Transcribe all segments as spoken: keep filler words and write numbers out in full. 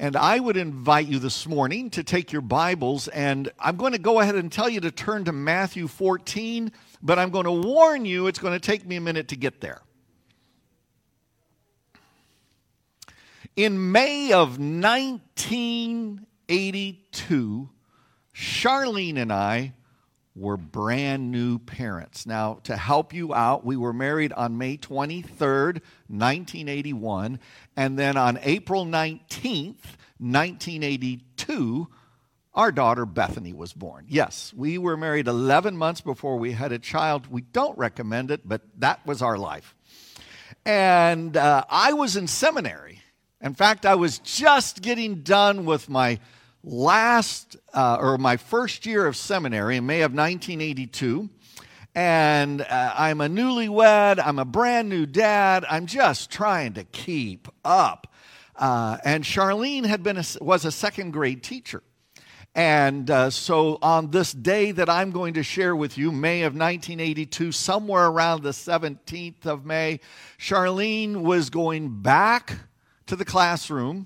And I would invite you this morning to take your Bibles, and I'm going to go ahead and tell you to turn to Matthew fourteen, but I'm going to warn you it's going to take me a minute to get there. In May of nineteen eighty-two, Charlene and I were brand new parents. Now, to help you out, we were married on May twenty-third, nineteen eighty-one, and then on April nineteenth, nineteen eighty-two, our daughter Bethany was born. Yes, we were married eleven months before we had a child. We don't recommend it, but that was our life. And uh, I was in seminary. In fact, I was just getting done with my last, uh, or my first year of seminary in May of nineteen eighty-two. And uh, I'm a newlywed, I'm a brand new dad, I'm just trying to keep up. Uh, and Charlene had been a, was a second grade teacher. And uh, so on this day that I'm going to share with you, May of nineteen eighty-two, somewhere around the seventeenth of May, Charlene was going back to the classroom,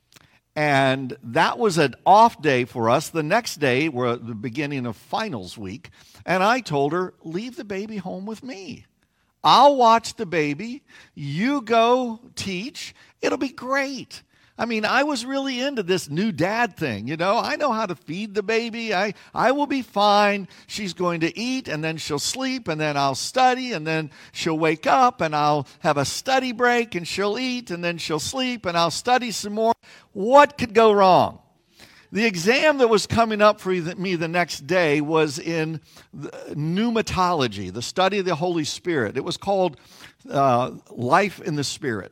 and that was an off day for us. The next day, we're at the beginning of finals week, and I told her, leave the baby home with me. I'll watch the baby. You go teach. It'll be great. I mean, I was really into this new dad thing, you know. I know how to feed the baby. I, I will be fine. She's going to eat, and then she'll sleep, and then I'll study, and then she'll wake up, and I'll have a study break, and she'll eat, and then she'll sleep, and I'll study some more. What could go wrong? The exam that was coming up for me the next day was in pneumatology, the study of the Holy Spirit. It was called uh, Life in the Spirit.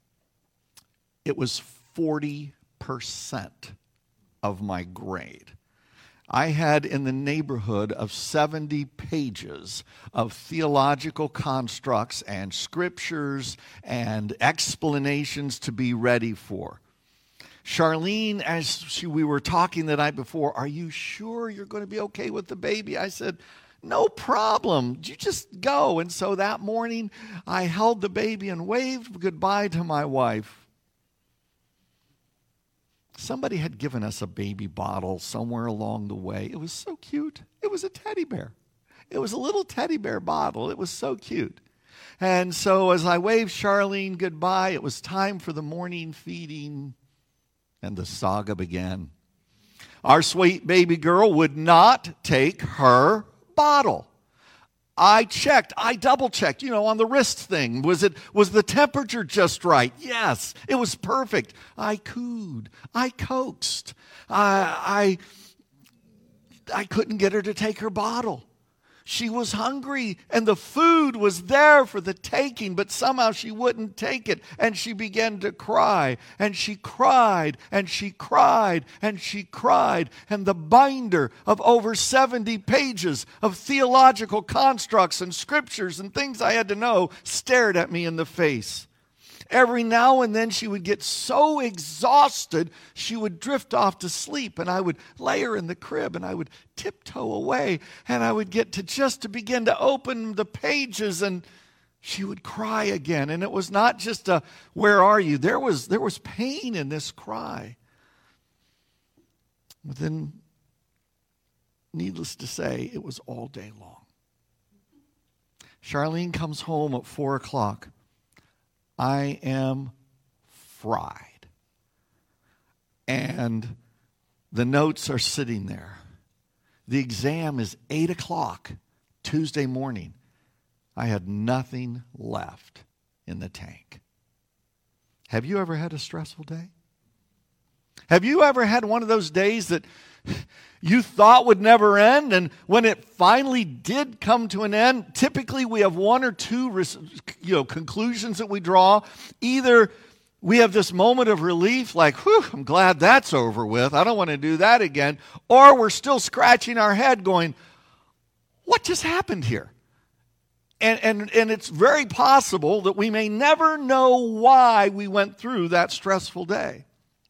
It was forty percent of my grade. I had in the neighborhood of seventy pages of theological constructs and scriptures and explanations to be ready for. Charlene, as she, we were talking the night before, are you sure you're going to be okay with the baby? I said, no problem. You just go. And so that morning, I held the baby and waved goodbye to my wife. Somebody had given us a baby bottle somewhere along the way. It was so cute. It was a teddy bear. It was a little teddy bear bottle. It was so cute. And so as I waved Charlene goodbye, it was time for the morning feeding, and the saga began. Our sweet baby girl would not take her bottle. I checked, I double checked, you know, on the wrist thing. Was it, was the temperature just right? Yes, it was perfect. I cooed, I coaxed, I, I, I couldn't get her to take her bottle. She was hungry, and the food was there for the taking, but somehow she wouldn't take it, and she began to cry, and she cried, and she cried, and she cried, and the binder of over seventy pages of theological constructs and scriptures and things I had to know stared at me in the face. Every now and then she would get so exhausted, she would drift off to sleep, and I would lay her in the crib, and I would tiptoe away, and I would get to just to begin to open the pages, and she would cry again. And it was not just a, where are you? There was, there was pain in this cry. But then, needless to say, it was all day long. Charlene comes home at four o'clock. I am fried. And the notes are sitting there. The exam is eight o'clock Tuesday morning. I had nothing left in the tank. Have you ever had a stressful day? Have you ever had one of those days that you thought would never end, and when it finally did come to an end, typically we have one or two you know, conclusions that we draw. Either we have this moment of relief, like, whew, I'm glad that's over with. I don't want to do that again. Or we're still scratching our head going, what just happened here? And, and, and it's very possible that we may never know why we went through that stressful day.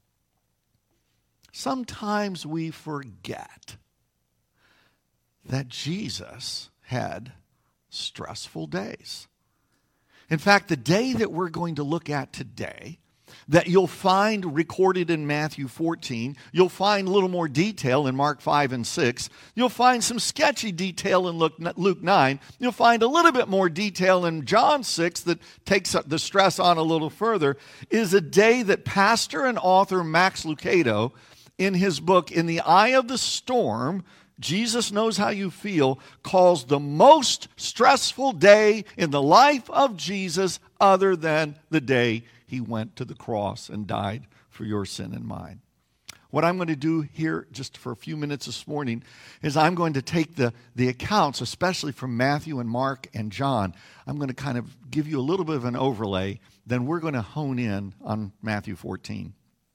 Sometimes we forget that Jesus had stressful days. In fact, the day that we're going to look at today that you'll find recorded in Matthew fourteen. You'll find a little more detail in Mark five and six. You'll find some sketchy detail in Luke nine. You'll find a little bit more detail in John six that takes the stress on a little further. Is a day that pastor and author Max Lucado, in his book, In the Eye of the Storm, Jesus Knows How You Feel, calls the most stressful day in the life of Jesus other than the day he went to the cross and died for your sin and mine. What I'm going to do here just for a few minutes this morning is I'm going to take the, the accounts, especially from Matthew and Mark and John. I'm going to kind of give you a little bit of an overlay. Then we're going to hone in on Matthew fourteen.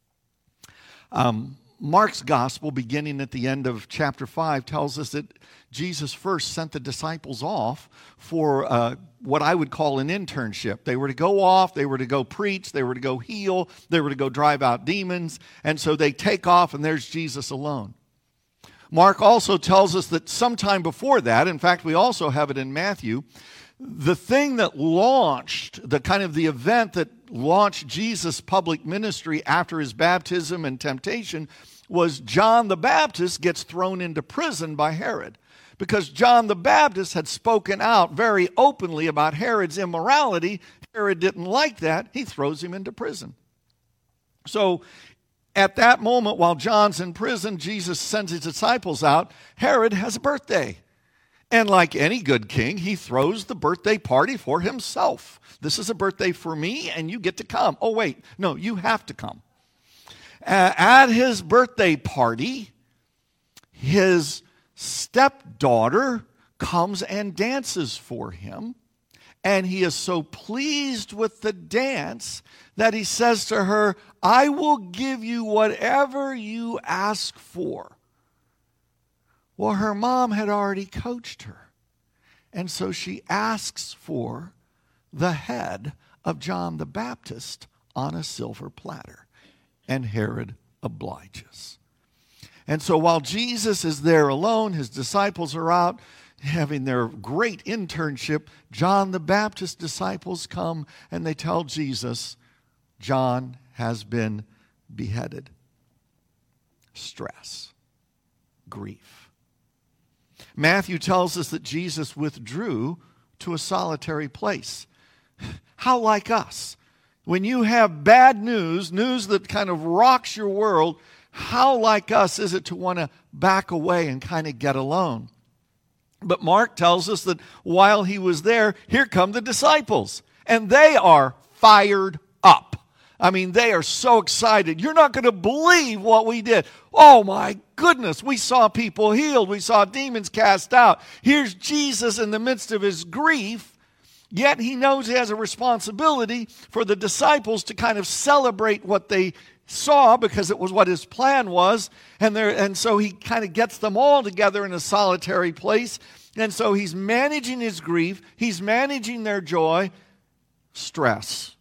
Um, Mark's gospel, beginning at the end of chapter five, tells us that Jesus first sent the disciples off for uh, what I would call an internship. They were to go off, they were to go preach, they were to go heal, they were to go drive out demons, and so they take off and there's Jesus alone. Mark also tells us that sometime before that, in fact we also have it in Matthew, the thing that launched, the kind of the event that launched Jesus' public ministry after his baptism and temptation was John the Baptist gets thrown into prison by Herod. Because John the Baptist had spoken out very openly about Herod's immorality. Herod didn't like that. He throws him into prison. So at that moment, while John's in prison, Jesus sends his disciples out. Herod has a birthday. And like any good king, he throws the birthday party for himself. This is a birthday for me, and you get to come. Oh, wait. No, you have to come. Uh, at his birthday party, his stepdaughter comes and dances for him. And he is so pleased with the dance that he says to her, I will give you whatever you ask for. Well, her mom had already coached her. And so she asks for the head of John the Baptist on a silver platter. And Herod obliges. And so while Jesus is there alone, his disciples are out having their great internship, John the Baptist's disciples come and they tell Jesus, John has been beheaded. Stress, grief. Matthew tells us that Jesus withdrew to a solitary place. How like us? When you have bad news, news that kind of rocks your world, how like us is it to want to back away and kind of get alone? But Mark tells us that while he was there, here come the disciples. And they are fired up. I mean, they are so excited. You're not going to believe what we did. Oh my goodness, we saw people healed. We saw demons cast out. Here's Jesus in the midst of his grief. Yet he knows he has a responsibility for the disciples to kind of celebrate what they saw because it was what his plan was. And, there, and so he kind of gets them all together in a solitary place. And so he's managing his grief. He's managing their joy. Stress.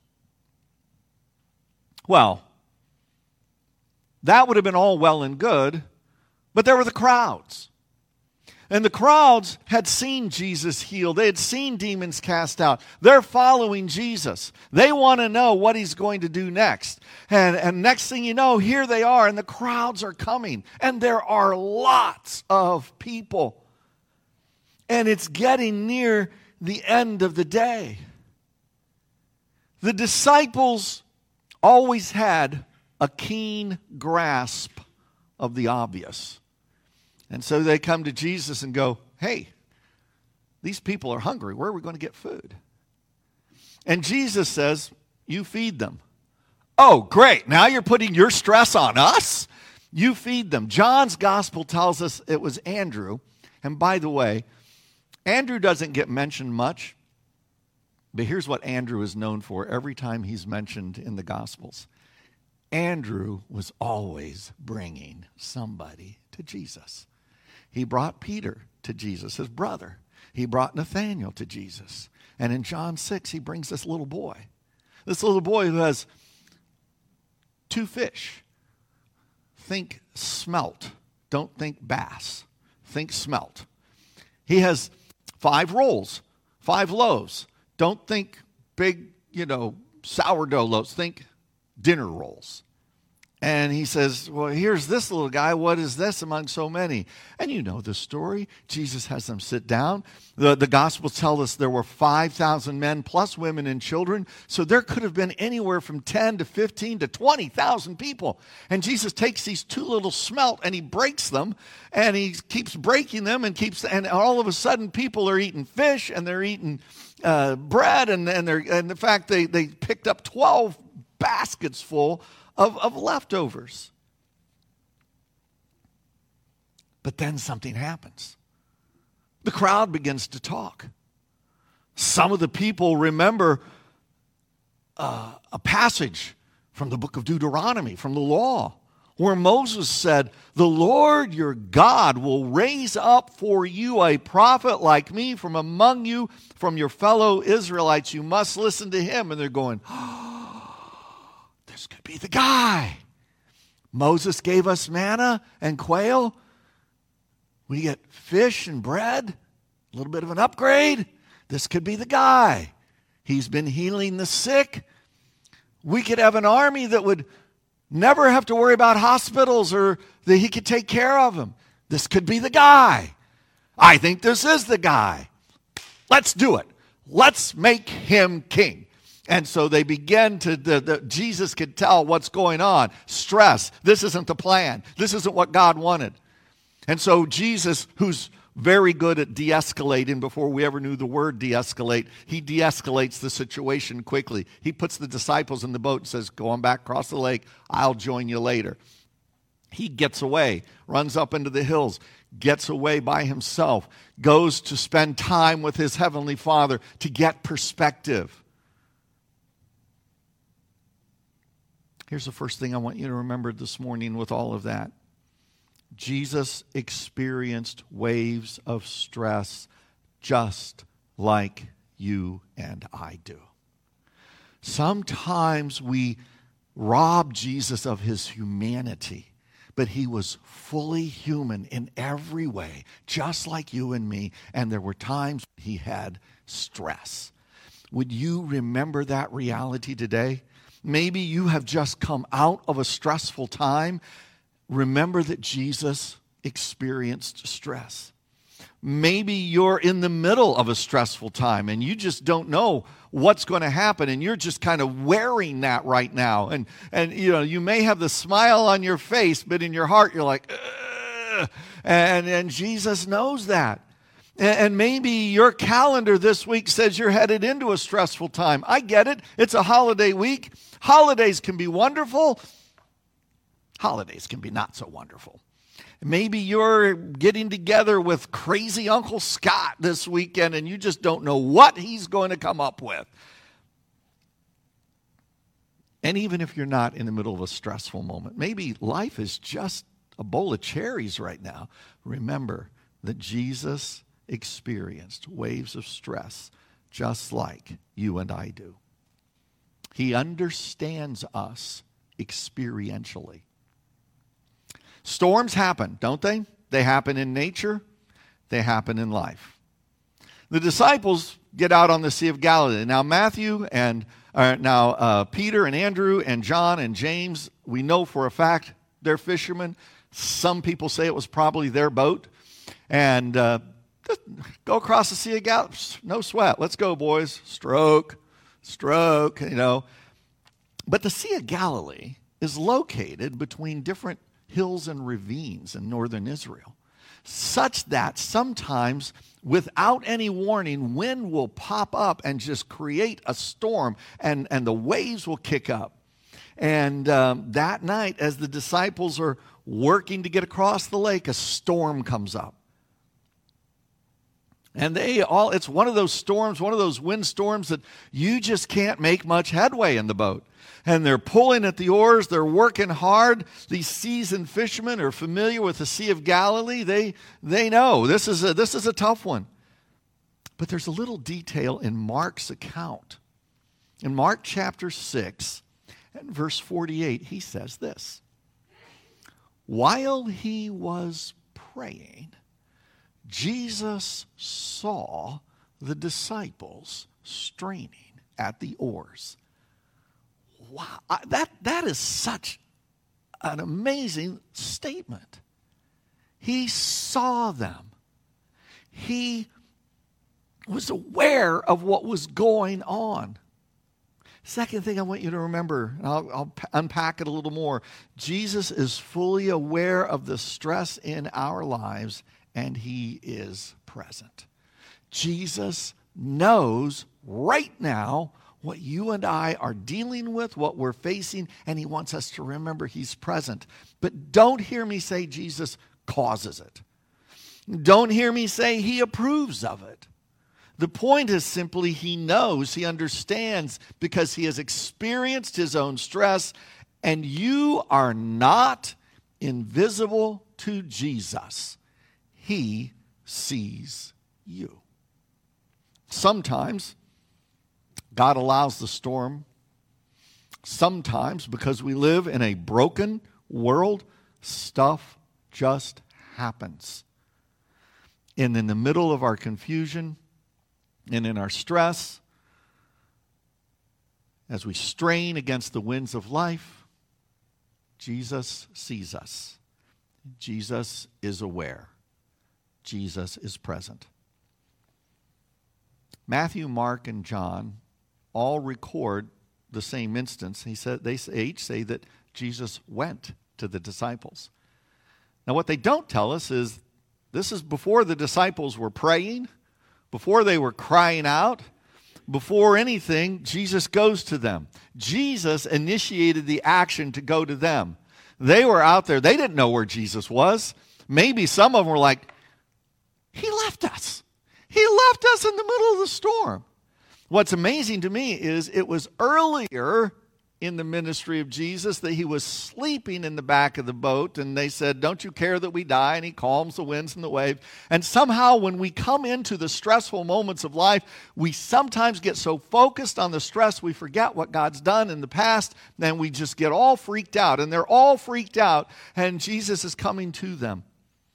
Well, that would have been all well and good, but there were the crowds. And the crowds had seen Jesus healed. They had seen demons cast out. They're following Jesus. They want to know what he's going to do next. And, and next thing you know, here they are, and the crowds are coming. And there are lots of people. And it's getting near the end of the day. The disciples always had a keen grasp of the obvious. And so they come to Jesus and go, hey, these people are hungry. Where are we going to get food? And Jesus says, you feed them. Oh, great. Now you're putting your stress on us? You feed them. John's gospel tells us it was Andrew. And by the way, Andrew doesn't get mentioned much. But here's what Andrew is known for every time he's mentioned in the Gospels. Andrew was always bringing somebody to Jesus. He brought Peter to Jesus, his brother. He brought Nathanael to Jesus. And in John six, he brings this little boy. This little boy who has two fish. Think smelt. Don't think bass. Think smelt. He has five rolls, five loaves. Don't think big, you know, sourdough loaves. Think dinner rolls. And he says, well, here's this little guy. What is this among so many? And you know the story. Jesus has them sit down. The, the Gospels tell us there were five thousand men plus women and children. So there could have been anywhere from ten to fifteen to twenty thousand people. And Jesus takes these two little smelt and he breaks them. And he keeps breaking them and keeps, and all of a sudden people are eating fish and they're eating uh, bread. And, and, they're, and in fact, they, they picked up twelve baskets full Of, of leftovers. But then something happens. The crowd begins to talk. Some of the people remember uh, a passage from the book of Deuteronomy, from the law, where Moses said, the Lord your God will raise up for you a prophet like me from among you, from your fellow Israelites. You must listen to him. And they're going, oh, this could be the guy. Moses gave us manna and quail. We get fish and bread, a little bit of an upgrade. This could be the guy. He's been healing the sick. We could have an army that would never have to worry about hospitals, or that he could take care of them. This could be the guy. I think this is the guy. Let's do it. Let's make him king. And so they begin to, the, the, Jesus could tell what's going on. Stress. This isn't the plan. This isn't what God wanted. And so Jesus, who's very good at de-escalating, before we ever knew the word de-escalate, he de-escalates the situation quickly. He puts the disciples in the boat and says, go on back across the lake. I'll join you later. He gets away, runs up into the hills, gets away by himself, goes to spend time with his heavenly Father to get perspective. Here's the first thing I want you to remember this morning with all of that. Jesus experienced waves of stress just like you and I do. Sometimes we rob Jesus of his humanity, but he was fully human in every way, just like you and me, and there were times he had stress. Would you remember that reality today? Maybe you have just come out of a stressful time. Remember that Jesus experienced stress. Maybe you're in the middle of a stressful time and you just don't know what's going to happen, and you're just kind of wearing that right now. And, and you know, you may have the smile on your face, but in your heart you're like, ugh. And, and Jesus knows that. And maybe your calendar this week says you're headed into a stressful time. I get it. It's a holiday week. Holidays can be wonderful. Holidays can be not so wonderful. Maybe you're getting together with crazy Uncle Scott this weekend and you just don't know what he's going to come up with. And even if you're not in the middle of a stressful moment, maybe life is just a bowl of cherries right now. Remember that Jesus experienced waves of stress just like you and I do. He understands us experientially. Storms happen, don't they? They happen in nature. They happen in life. The disciples get out on the Sea of Galilee. Now Matthew and uh, now uh, Peter and Andrew and John and James, we know for a fact they're fishermen. Some people say it was probably their boat. And uh, just go across the Sea of Galilee. No sweat. Let's go, boys. Stroke, stroke, you know. But the Sea of Galilee is located between different hills and ravines in northern Israel, such that sometimes, without any warning, wind will pop up and just create a storm, and, and the waves will kick up. And um, that night, as the disciples are working to get across the lake, a storm comes up. And they all, it's one of those storms, one of those wind storms that you just can't make much headway in the boat. And they're pulling at the oars, they're working hard. These seasoned fishermen are familiar with the Sea of Galilee. They, they know this is, a, this is a tough one. But there's a little detail in Mark's account. In Mark chapter six and verse forty-eight, he says this. While he was praying, Jesus saw the disciples straining at the oars. wow, I, that, that is such an amazing statement. He saw them. He was aware of what was going on. Second thing I want you to remember, and I'll, I'll unpack it a little more. Jesus is fully aware of the stress in our lives, and he is present. Jesus knows right now what you and I are dealing with, what we're facing, and he wants us to remember he's present. But don't hear me say Jesus causes it. Don't hear me say he approves of it. The point is simply he knows, he understands, because he has experienced his own stress, and you are not invisible to Jesus. He sees you. Sometimes God allows the storm. Sometimes, because we live in a broken world, stuff just happens. And in the middle of our confusion and in our stress, as we strain against the winds of life, Jesus sees us. Jesus is aware. Jesus is present. Matthew, Mark, and John all record the same instance. He said they each say that Jesus went to the disciples. Now, what they don't tell us is this is before the disciples were praying, before they were crying out, before anything, Jesus goes to them. Jesus initiated the action to go to them. They were out there. They didn't know where Jesus was. Maybe some of them were like, he left us. He left us in the middle of the storm. What's amazing to me is it was earlier in the ministry of Jesus that he was sleeping in the back of the boat, and they said, don't you care that we die? And he calms the winds and the waves. And somehow when we come into the stressful moments of life, we sometimes get so focused on the stress we forget what God's done in the past, and we just get all freaked out. And they're all freaked out, and Jesus is coming to them.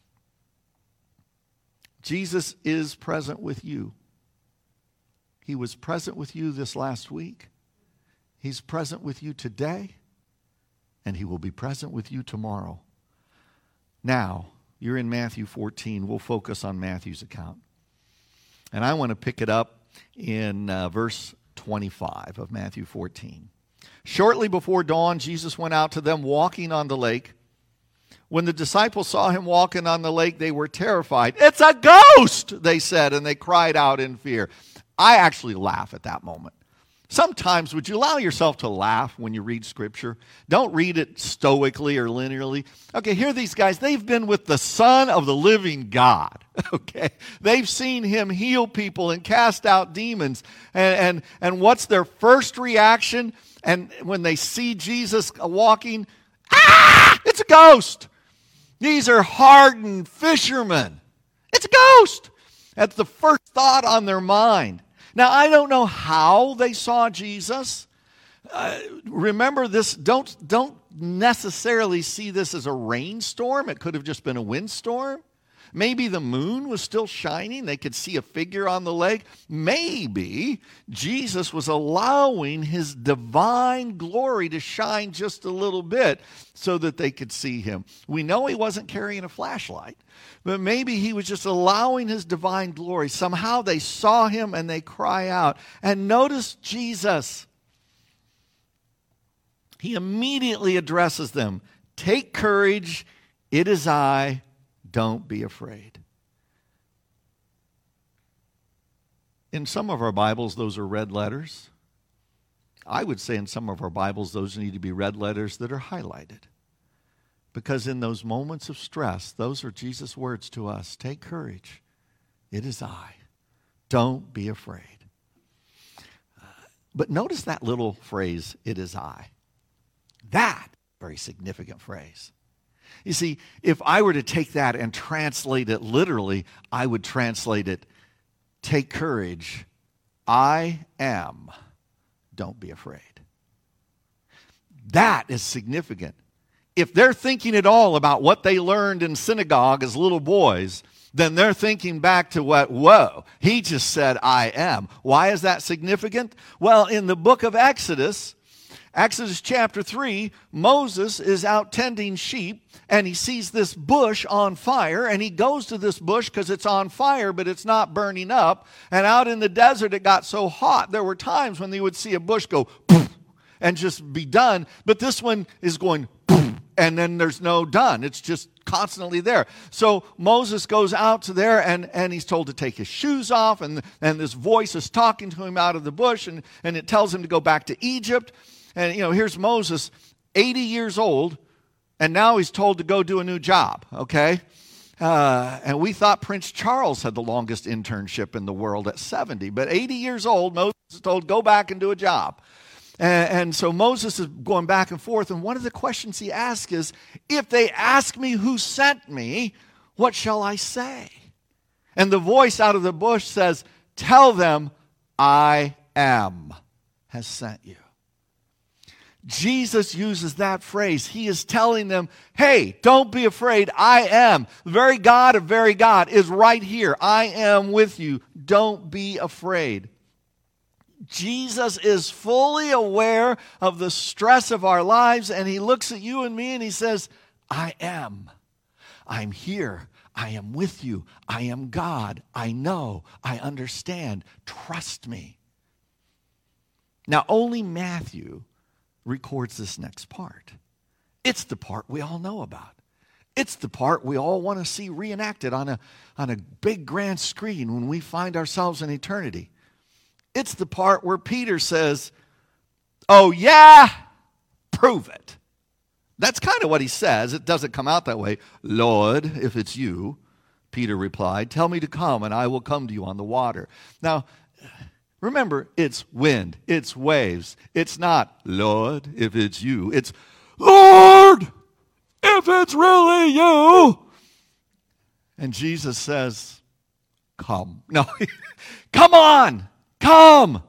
Jesus is present with you. He was present with you this last week. He's present with you today, and he will be present with you tomorrow. Now, you're in Matthew fourteen. We'll focus on Matthew's account. And I want to pick it up in uh, verse twenty-five of Matthew fourteen. Shortly before dawn, Jesus went out to them walking on the lake. When the disciples saw him walking on the lake, they were terrified. It's a ghost, they said, and they cried out in fear. I actually laugh at that moment. Sometimes, would you allow yourself to laugh when you read Scripture? Don't read it stoically or linearly. Okay, here are these guys. They've been with the Son of the living God. Okay, they've seen him heal people and cast out demons. And, and, and what's their first reaction? And when they see Jesus walking, ah, it's a ghost. These are hardened fishermen. It's a ghost. That's the first thought on their mind. Now, I don't know how they saw Jesus. Uh, remember this, don't, don't necessarily see this as a rainstorm. It could have just been a windstorm. Maybe the moon was still shining. They could see a figure on the lake. Maybe Jesus was allowing his divine glory to shine just a little bit so that they could see him. We know he wasn't carrying a flashlight, but maybe he was just allowing his divine glory. Somehow they saw him and they cry out. And notice Jesus. He immediately addresses them. Take courage, it is I. Don't be afraid. In some of our Bibles, those are red letters. I would say in some of our Bibles, those need to be red letters that are highlighted. Because in those moments of stress, those are Jesus' words to us. Take courage. It is I. Don't be afraid. Uh, but notice that little phrase, it is I. That, very significant phrase. You see, if I were to take that and translate it literally, I would translate it, take courage, I am, don't be afraid. That is significant. If they're thinking at all about what they learned in synagogue as little boys, then they're thinking back to what, whoa, he just said, I am. Why is that significant? Well, in the book of Exodus, Exodus chapter three, Moses is out tending sheep, and he sees this bush on fire, and he goes to this bush because it's on fire, but it's not burning up. And out in the desert, it got so hot, there were times when they would see a bush go poof, and just be done, but this one is going poof, and then there's no done. It's just constantly there. So Moses goes out to there, and, and he's told to take his shoes off, and, and this voice is talking to him out of the bush, and, and it tells him to go back to Egypt. And, you know, here's Moses, eighty years old, and now he's told to go do a new job, okay? Uh, and we thought Prince Charles had the longest internship in the world at seventy. But eighty years old, Moses is told, go back and do a job. And, and so Moses is going back and forth. And one of the questions he asks is, if they ask me who sent me, what shall I say? And the voice out of the bush says, tell them, I am has sent you. Jesus uses that phrase. He is telling them, hey, don't be afraid. I am. The very God of very God is right here. I am with you. Don't be afraid. Jesus is fully aware of the stress of our lives, and he looks at you and me and he says, I am. I'm here. I am with you. I am God. I know. I understand. Trust me. Now, only Matthew records this next part. It's the part we all know about. It's the part we all want to see reenacted on a, on a big grand screen when we find ourselves in eternity. It's the part where Peter says, oh yeah, prove it. That's kind of what he says. It doesn't come out that way. Lord, if it's you, Peter replied, tell me to come and I will come to you on the water. Now, remember, it's wind, it's waves. It's not, Lord, if it's you. It's, Lord, if it's really you. And Jesus says, come. No, come on, come.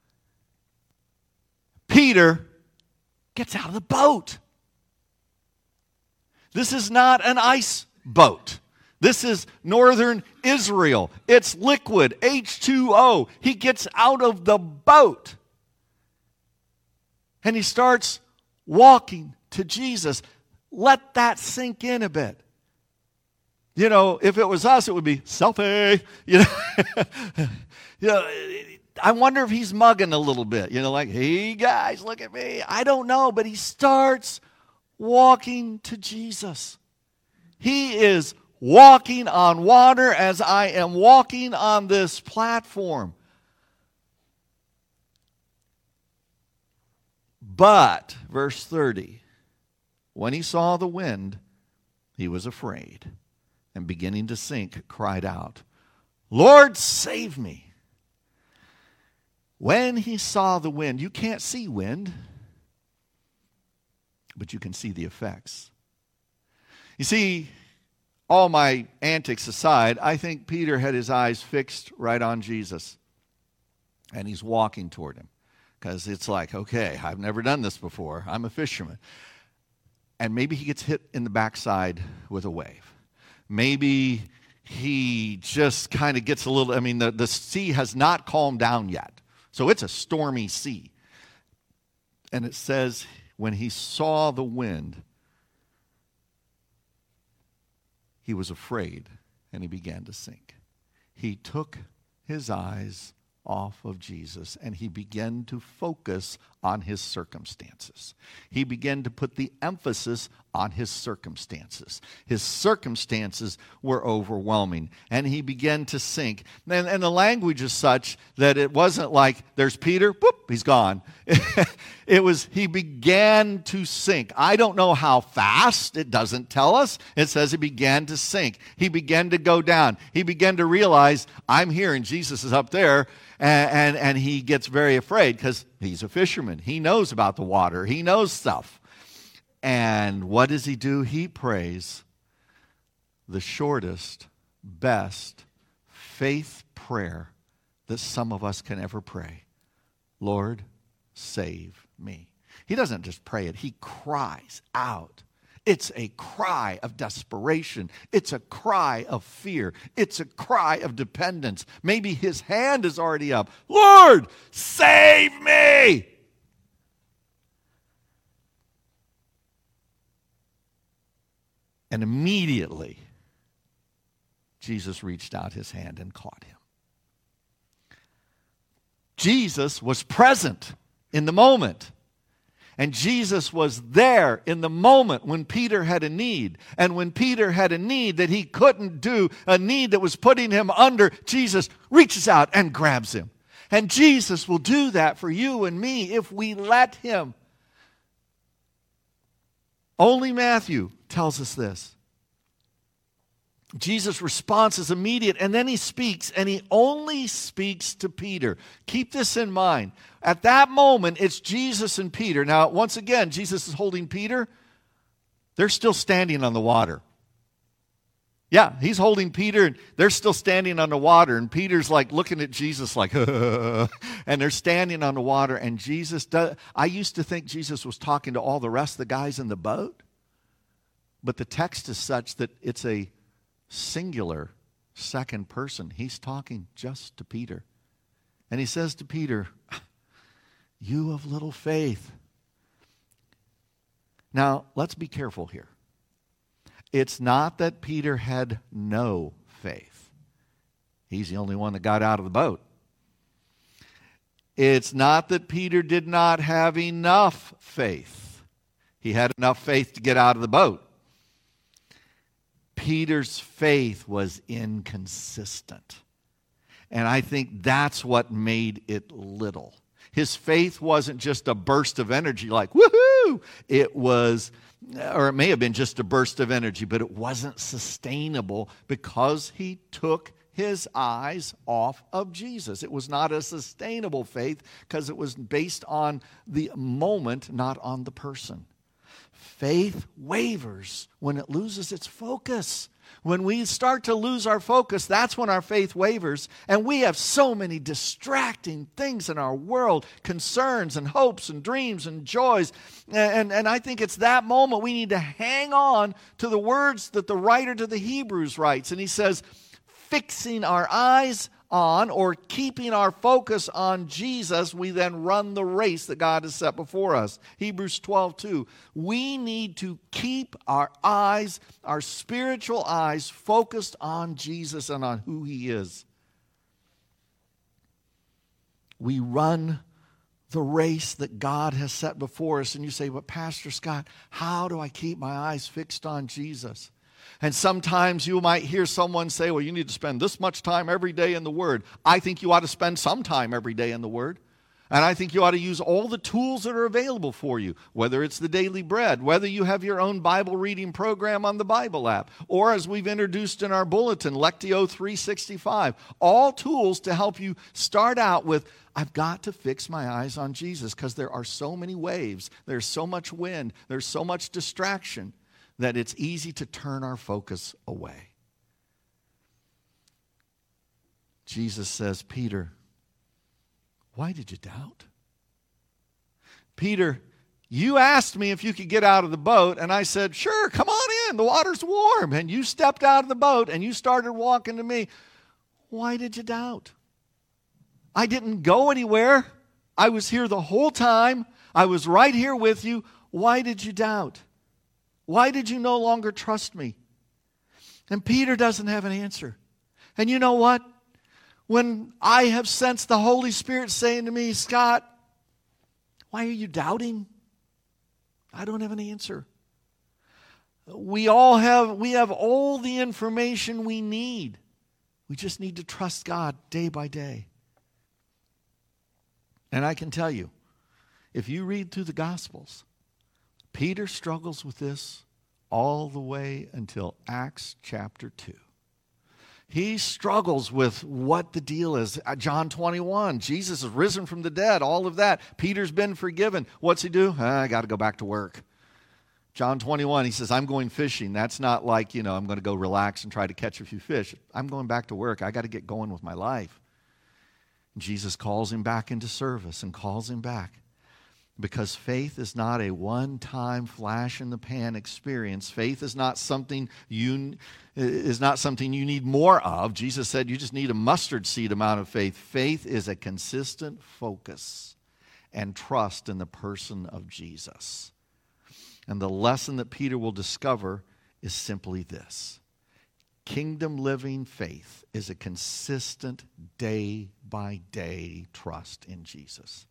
Peter gets out of the boat. This is not an ice boat. This is northern Israel. It's liquid, H two O. He gets out of the boat. And he starts walking to Jesus. Let that sink in a bit. You know, if it was us, it would be selfie. You know, you know, I wonder if he's mugging a little bit. You know, like, hey guys, look at me. I don't know, but he starts walking to Jesus. He is walking on water as I am walking on this platform. But, verse thirty, when he saw the wind, he was afraid, and beginning to sink, cried out, Lord, save me. When he saw the wind, you can't see wind, but you can see the effects. You see, all my antics aside, I think Peter had his eyes fixed right on Jesus. And he's walking toward him. Because it's like, okay, I've never done this before. I'm a fisherman. And maybe he gets hit in the backside with a wave. Maybe he just kind of gets a little, I mean, the, the sea has not calmed down yet. So it's a stormy sea. And it says, when he saw the wind, he was afraid, and he began to sink. He took his eyes off of Jesus, and he began to focus on his circumstances. He began to put the emphasis on his circumstances. His circumstances were overwhelming, and he began to sink. And, and the language is such that it wasn't like, there's Peter, boop, he's gone. It was, he began to sink. I don't know how fast, it doesn't tell us. It says he began to sink. He began to go down. He began to realize, I'm here and Jesus is up there. And, and, and he gets very afraid because he's a fisherman. He knows about the water. He knows stuff. And what does he do? He prays the shortest, best faith prayer that some of us can ever pray. Lord, save me. He doesn't just pray it. He cries out. It's a cry of desperation. It's a cry of fear. It's a cry of dependence. Maybe his hand is already up. Lord, save me! And immediately, Jesus reached out his hand and caught him. Jesus was present in the moment. And Jesus was there in the moment when Peter had a need. And when Peter had a need that he couldn't do, a need that was putting him under, Jesus reaches out and grabs him. And Jesus will do that for you and me if we let him. Only Matthew tells us this. Jesus' response is immediate, and then he speaks, and he only speaks to Peter. Keep this in mind. At that moment, it's Jesus and Peter. Now, once again, Jesus is holding Peter. They're still standing on the water. Yeah, he's holding Peter, and they're still standing on the water, and Peter's like looking at Jesus like, and they're standing on the water, and Jesus does. I used to think Jesus was talking to all the rest of the guys in the boat, but the text is such that it's a singular second person. He's talking just to Peter. And he says to Peter, you of little faith. Now, let's be careful here. It's not that Peter had no faith. He's the only one that got out of the boat. It's not that Peter did not have enough faith. He had enough faith to get out of the boat. Peter's faith was inconsistent. And I think that's what made it little. His faith wasn't just a burst of energy like, woohoo! It was, or it may have been just a burst of energy, but it wasn't sustainable because he took his eyes off of Jesus. It was not a sustainable faith because it was based on the moment, not on the person. Faith wavers when it loses its focus. When we start to lose our focus, that's when our faith wavers. And we have so many distracting things in our world, concerns and hopes and dreams and joys. And, and I think it's that moment we need to hang on to the words that the writer to the Hebrews writes. And he says, fixing our eyes on or keeping our focus on Jesus, we then run the race that God has set before us. Hebrews twelve two. We need to keep our eyes, our spiritual eyes, focused on Jesus and on who he is. We run the race that God has set before us. And you say, but Pastor Scott, how do I keep my eyes fixed on Jesus? And sometimes you might hear someone say, well, you need to spend this much time every day in the Word. I think you ought to spend some time every day in the Word. And I think you ought to use all the tools that are available for you, whether it's the Daily Bread, whether you have your own Bible reading program on the Bible app, or as we've introduced in our bulletin, Lectio three sixty-five. All tools to help you start out with, I've got to fix my eyes on Jesus because there are so many waves, there's so much wind, there's so much distraction, that it's easy to turn our focus away. Jesus says, Peter, why did you doubt? Peter, you asked me if you could get out of the boat, and I said, sure, come on in, the water's warm. And you stepped out of the boat, and you started walking to me. Why did you doubt? I didn't go anywhere. I was here the whole time. I was right here with you. Why did you doubt? Why did you no longer trust me? And Peter doesn't have an answer. And you know what? When I have sensed the Holy Spirit saying to me, Scott, why are you doubting? I don't have an answer. We all have, we have all the information we need. We just need to trust God day by day. And I can tell you, if you read through the Gospels, Peter struggles with this all the way until Acts chapter two. He struggles with what the deal is. John twenty-one, Jesus is risen from the dead, all of that. Peter's been forgiven. What's he do? Ah, I got to go back to work. John twenty-one, he says, I'm going fishing. That's not like, you know, I'm going to go relax and try to catch a few fish. I'm going back to work. I got to get going with my life. Jesus calls him back into service and calls him back. Because faith is not a one-time flash-in-the-pan experience. Faith is not something you is not something you need more of. Jesus said you just need a mustard seed amount of faith. Faith is a consistent focus and trust in the person of Jesus. And the lesson that Peter will discover is simply this. Kingdom living faith is a consistent day-by-day trust in Jesus.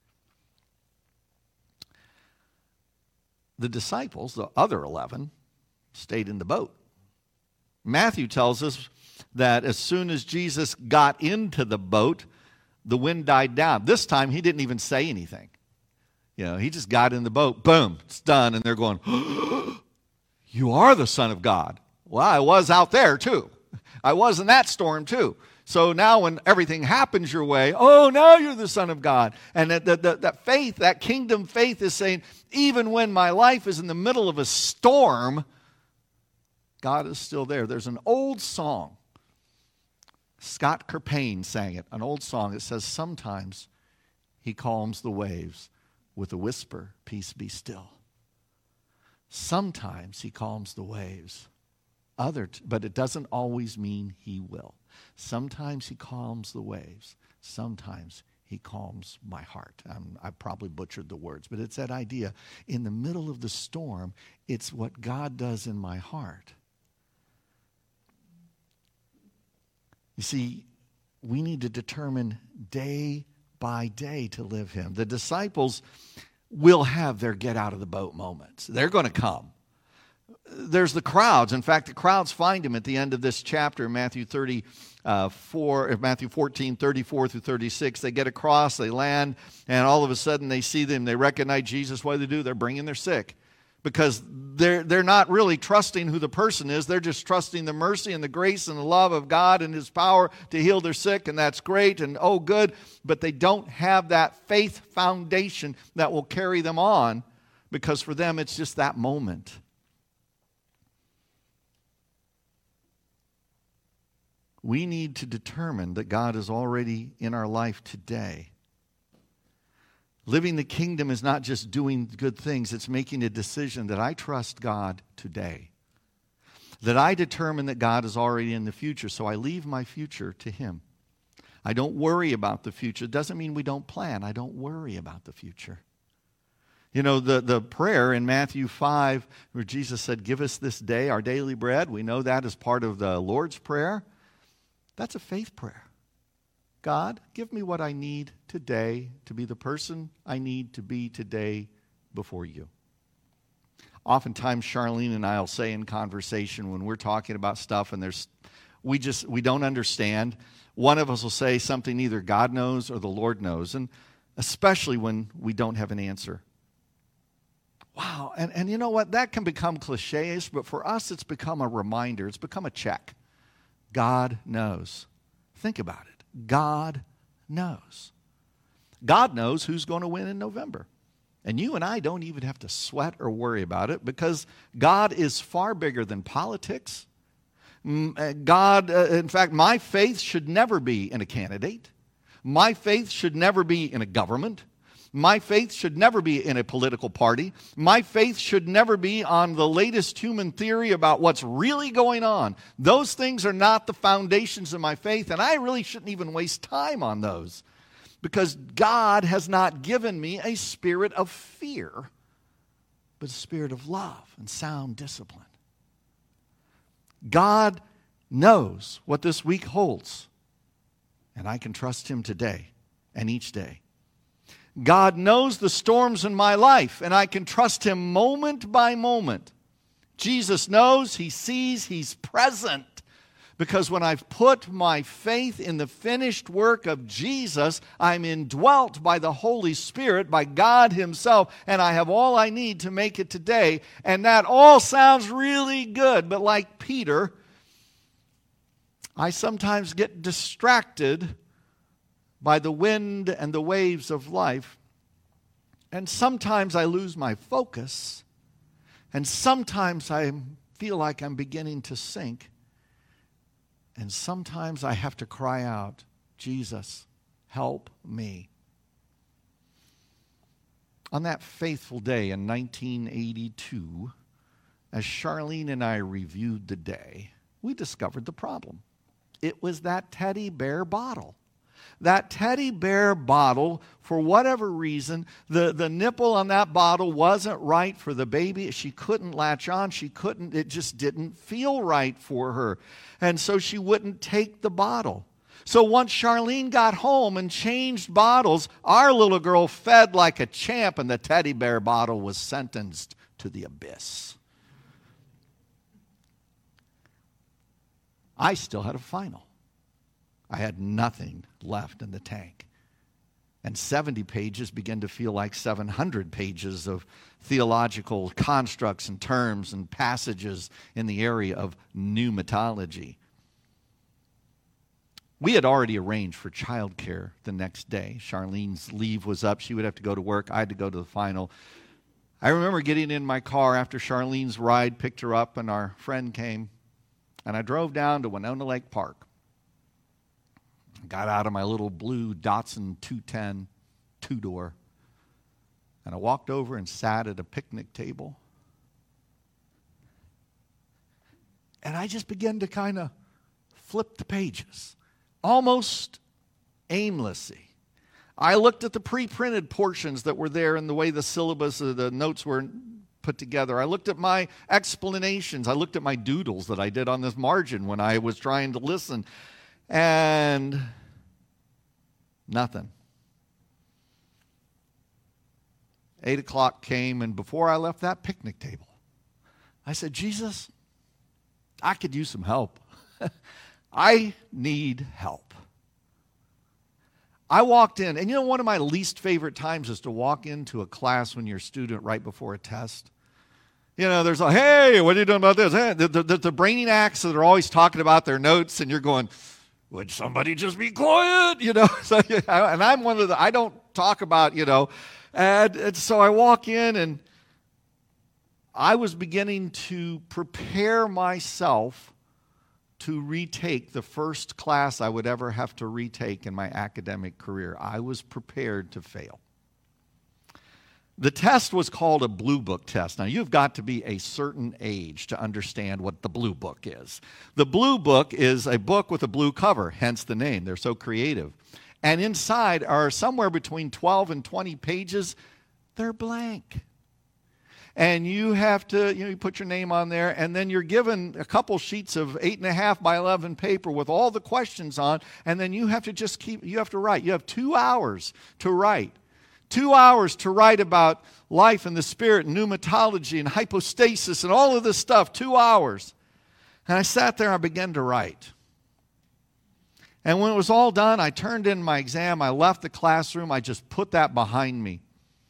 The disciples, the other eleven, stayed in the boat. Matthew tells us that as soon as Jesus got into the boat, the wind died down. This time, he didn't even say anything. You know, he just got in the boat. Boom, it's done. And they're going, you are the Son of God. Well, I was out there too. I was in that storm too. So now when everything happens your way, oh, now you're the Son of God. And that, that, that faith, that kingdom faith is saying, even when my life is in the middle of a storm, God is still there. There's an old song. Scott Kerpane sang it, an old song that says, sometimes he calms the waves with a whisper, peace be still. Sometimes he calms the waves, other, t- but it doesn't always mean he will. Sometimes he calms the waves. Sometimes he calms my heart. I'm, I probably butchered the words, but it's that idea. In the middle of the storm, it's what God does in my heart. You see, we need to determine day by day to live him. The disciples will have their get out of the boat moments. They're going to come. There's the crowds. In fact, the crowds find him at the end of this chapter, Matthew thirty-four, Matthew fourteen, thirty-four through thirty-six. They get across, they land, and all of a sudden they see them. They recognize Jesus. What do they do? They're bringing their sick. Because they're, they're not really trusting who the person is. They're just trusting the mercy and the grace and the love of God and his power to heal their sick, and that's great and oh good. But they don't have that faith foundation that will carry them on, because for them it's just that moment. We need to determine that God is already in our life today. Living the kingdom is not just doing good things. It's making a decision that I trust God today. That I determine that God is already in the future, so I leave my future to him. I don't worry about the future. It doesn't mean we don't plan. I don't worry about the future. You know, the, the prayer in Matthew five, where Jesus said, give us this day our daily bread. We know that as part of the Lord's Prayer. That's a faith prayer. God, give me what I need today to be the person I need to be today before you. Oftentimes, Charlene and I will say in conversation when we're talking about stuff and there's, we just, we don't understand, one of us will say something either God knows or the Lord knows, and especially when we don't have an answer. Wow, and, and you know what? That can become cliche-ish, but for us it's become a reminder. It's become a check. God knows. Think about it. God knows. God knows who's going to win in November. And you and I don't even have to sweat or worry about it, because God is far bigger than politics. God, uh, in fact, my faith should never be in a candidate. My faith should never be in a government. My faith should never be in a political party. My faith should never be on the latest human theory about what's really going on. Those things are not the foundations of my faith, and I really shouldn't even waste time on those, because God has not given me a spirit of fear, but a spirit of love and sound discipline. God knows what this week holds, and I can trust him today and each day. God knows the storms in my life, and I can trust him moment by moment. Jesus knows, he sees, he's present. Because when I've put my faith in the finished work of Jesus, I'm indwelt by the Holy Spirit, by God himself, and I have all I need to make it today. And that all sounds really good, but like Peter, I sometimes get distracted by the wind and the waves of life. And sometimes I lose my focus. And sometimes I feel like I'm beginning to sink. And sometimes I have to cry out, Jesus, help me. On that faithful day in nineteen eighty-two, as Charlene and I reviewed the day, we discovered the problem. It was that teddy bear bottle. That teddy bear bottle, for whatever reason, the, the nipple on that bottle wasn't right for the baby. She couldn't latch on. She couldn't, it just didn't feel right for her. And so she wouldn't take the bottle. So once Charlene got home and changed bottles, our little girl fed like a champ, and the teddy bear bottle was sentenced to the abyss. I still had a final. I had nothing left in the tank. And seventy pages began to feel like seven hundred pages of theological constructs and terms and passages in the area of pneumatology. We had already arranged for childcare the next day. Charlene's leave was up. She would have to go to work. I had to go to the final. I remember getting in my car after Charlene's ride picked her up, and our friend came. And I drove down to Winona Lake Park. Got out of my little blue Datsun two ten two-door. And I walked over and sat at a picnic table. And I just began to kind of flip the pages, almost aimlessly. I looked at the pre-printed portions that were there and the way the syllabus, uh, the notes were put together. I looked at my explanations. I looked at my doodles that I did on this margin when I was trying to listen. And nothing. Eight o'clock came, and before I left that picnic table, I said, Jesus, I could use some help. I need help. I walked in, and you know, one of my least favorite times is to walk into a class when you're a student right before a test. You know, there's a, hey, what are you doing about this? Hey, the, the, the brainiacs that are always talking about their notes, and you're going, would somebody just be quiet? You know, so, and I'm one of the, I don't talk about, you know, and, and so I walk in, and I was beginning to prepare myself to retake the first class I would ever have to retake in my academic career. I was prepared to fail. The test was called a Blue Book test. Now, you've got to be a certain age to understand what the Blue Book is. The Blue Book is a book with a blue cover, hence the name. They're so creative. And inside are somewhere between twelve and twenty pages. They're blank. And you have to, you know, you put your name on there, and then you're given a couple sheets of eight and a half by eleven paper with all the questions on, and then you have to just keep, you have to write. You have two hours to write. Two hours to write about life and the spirit and pneumatology and hypostasis and all of this stuff. Two hours. And I sat there and I began to write. And when it was all done, I turned in my exam. I left the classroom. I just put that behind me.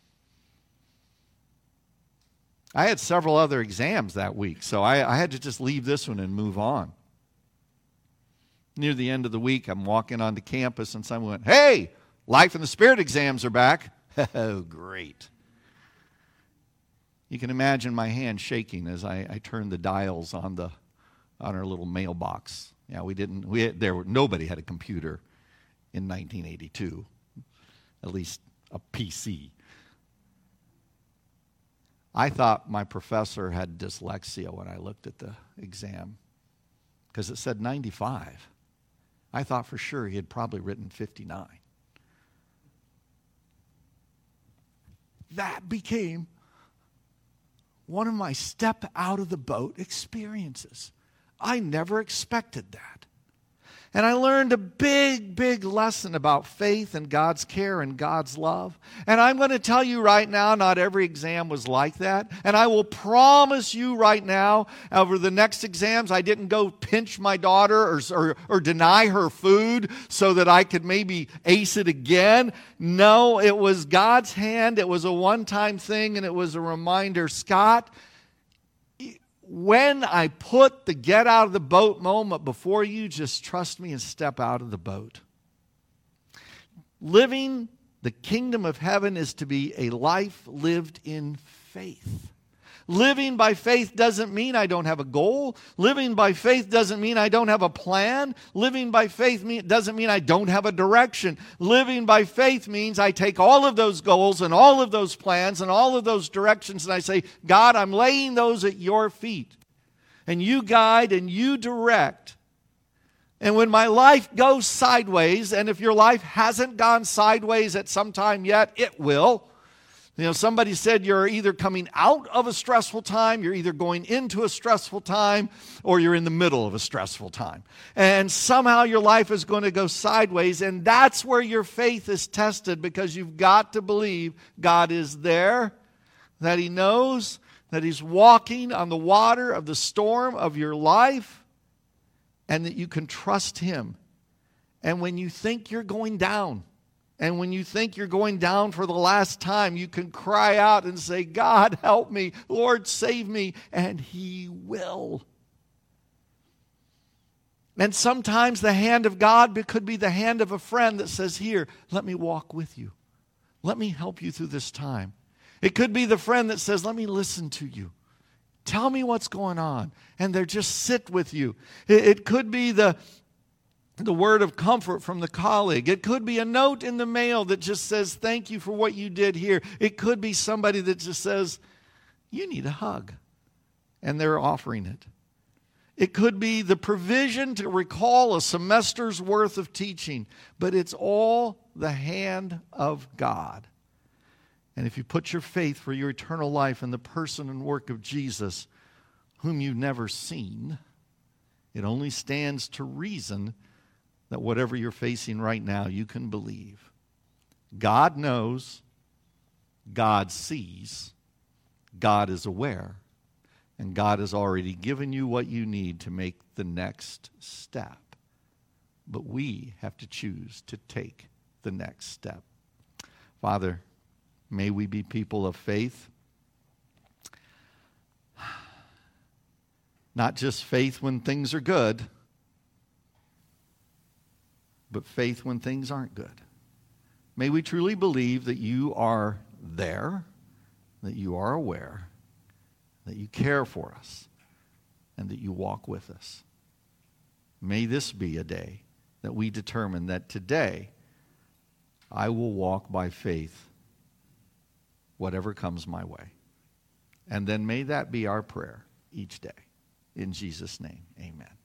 I had several other exams that week, so I, I had to just leave this one and move on. Near the end of the week, I'm walking onto campus, and someone went, hey, Life and the Spirit exams are back. Oh, great. You can imagine my hand shaking as I, I turned the dials on the on our little mailbox. Yeah, we didn't. We had, there were nobody had a computer in nineteen eighty-two, at least a P C. I thought my professor had dyslexia when I looked at the exam because it said ninety-five. I thought for sure he had probably written fifty-nine. That became one of my step out of the boat experiences. I never expected that. And I learned a big, big lesson about faith and God's care and God's love. And I'm going to tell you right now, not every exam was like that. And I will promise you right now, over the next exams, I didn't go pinch my daughter or, or, or deny her food so that I could maybe ace it again. No, it was God's hand. It was a one-time thing, and it was a reminder, Scott, when I put the get out of the boat moment before you, just trust me and step out of the boat. Living the kingdom of heaven is to be a life lived in faith. Living by faith doesn't mean I don't have a goal. Living by faith doesn't mean I don't have a plan. Living by faith doesn't mean I don't have a direction. Living by faith means I take all of those goals and all of those plans and all of those directions and I say, God, I'm laying those at your feet. And you guide and you direct And when my life goes sideways, and if your life hasn't gone sideways at some time yet, it will. You know, somebody said you're either coming out of a stressful time, you're either going into a stressful time, or you're in the middle of a stressful time. And somehow your life is going to go sideways, and that's where your faith is tested, because you've got to believe God is there, that He knows, that He's walking on the water of the storm of your life, and that you can trust Him. And when you think you're going down, and when you think you're going down for the last time, you can cry out and say, God, help me. Lord, save me. And He will. And sometimes the hand of God could be the hand of a friend that says, here, let me walk with you. Let me help you through this time. It could be the friend that says, let me listen to you. Tell me what's going on. And they just sit with you. It, it could be the, the word of comfort from the colleague. It could be a note in the mail that just says, thank you for what you did here. It could be somebody that just says, you need a hug. And they're offering it. It could be the provision to recall a semester's worth of teaching. But it's all the hand of God. And if you put your faith for your eternal life in the person and work of Jesus, whom you've never seen, it only stands to reason that whatever you're facing right now, you can believe. God knows, God sees, God is aware, and God has already given you what you need to make the next step. But we have to choose to take the next step. Father, may we be people of faith. Not just faith when things are good, but faith when things aren't good. May we truly believe that you are there, that you are aware, that you care for us, and that you walk with us. May this be a day that we determine that today I will walk by faith whatever comes my way. And then may that be our prayer each day. In Jesus' name, amen.